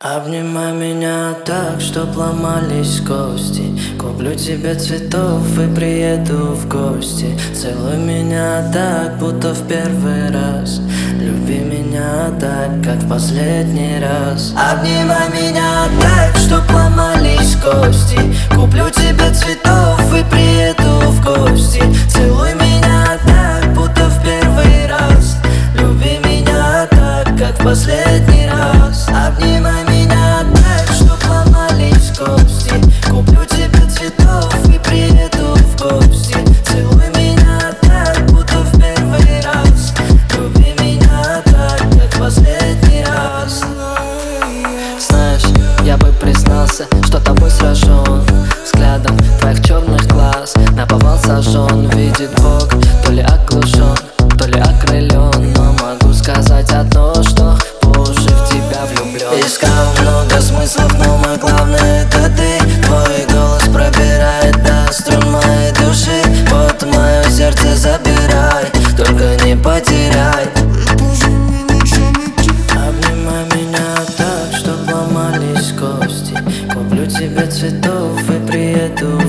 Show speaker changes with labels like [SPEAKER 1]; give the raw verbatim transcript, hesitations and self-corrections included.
[SPEAKER 1] Обнимай меня так, чтоб ломались кости. Куплю тебе цветов и приеду в гости. Целуй меня так, будто в первый раз. Люби меня так, как в последний раз. Обнимай меня так, чтоб ломались кости. Куплю тебе цветов и приеду в гости. Целуй меня так, будто в первый раз. Люби меня так, как в последний раз. Обнимай меня так, чтоб ломались кости. Куплю тебе цветов и приеду в гости. Целуй меня так, будто в первый раз. Люби меня так, как в последний раз.
[SPEAKER 2] Знаешь, я бы признался, что тобой сражен. Взглядом твоих черных глаз наповал сожжен. Видит Бог, то ли оглушен, то ли окрылен. Но могу сказать одно, что по уши в тебя влюблен.
[SPEAKER 1] Искал много смыслов, но мой главный это ты. Твой голос пробирает до струн моей души. Вот мое сердце забирай, только не потеряй. Обнимай меня так, чтоб ломались кости. Куплю тебе цветов и приеду